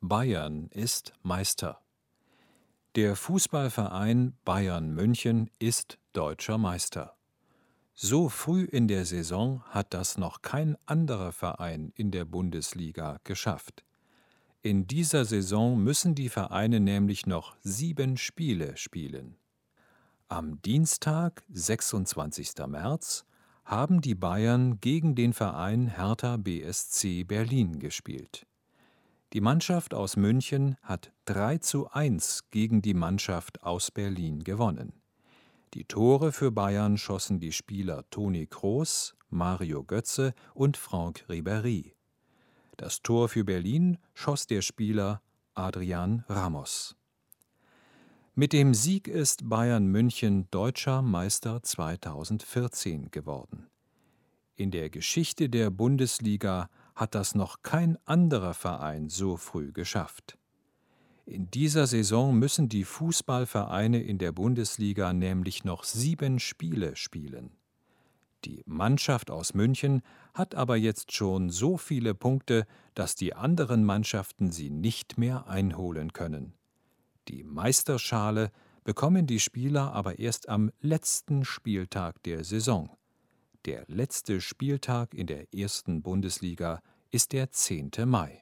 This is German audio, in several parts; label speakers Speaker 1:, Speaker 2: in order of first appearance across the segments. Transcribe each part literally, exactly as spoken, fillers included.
Speaker 1: Bayern ist Meister. Der Fußballverein Bayern München ist deutscher Meister. So früh in der Saison hat das noch kein anderer Verein in der Bundesliga geschafft. In dieser Saison müssen die Vereine nämlich noch sieben Spiele spielen. Am Dienstag, sechsundzwanzigsten März, haben die Bayern gegen den Verein Hertha B S C Berlin gespielt. Die Mannschaft aus München hat drei zu eins gegen die Mannschaft aus Berlin gewonnen. Die Tore für Bayern schossen die Spieler Toni Kroos, Mario Götze und Franck Ribéry. Das Tor für Berlin schoss der Spieler Adrian Ramos. Mit dem Sieg ist Bayern München Deutscher Meister zweitausendvierzehn geworden. In der Geschichte der Bundesliga hat das noch kein anderer Verein so früh geschafft. In dieser Saison müssen die Fußballvereine in der Bundesliga nämlich noch sieben Spiele spielen. Die Mannschaft aus München hat aber jetzt schon so viele Punkte, dass die anderen Mannschaften sie nicht mehr einholen können. Die Meisterschale bekommen die Spieler aber erst am letzten Spieltag der Saison. Der letzte Spieltag in der ersten Bundesliga ist der zehnte Mai.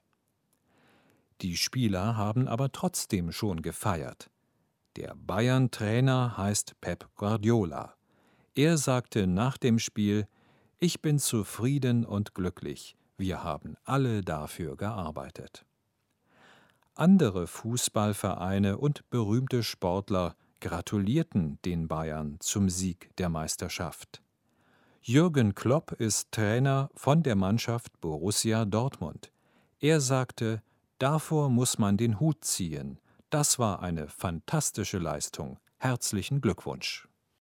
Speaker 1: Die Spieler haben aber trotzdem schon gefeiert. Der Bayern-Trainer heißt Pep Guardiola. Er sagte nach dem Spiel: „Ich bin zufrieden und glücklich. Wir haben alle dafür gearbeitet." Andere Fußballvereine und berühmte Sportler gratulierten den Bayern zum Sieg der Meisterschaft. Jürgen Klopp ist Trainer von der Mannschaft Borussia Dortmund. Er sagte: „Davor muss man den Hut ziehen. Das war eine fantastische Leistung. Herzlichen Glückwunsch."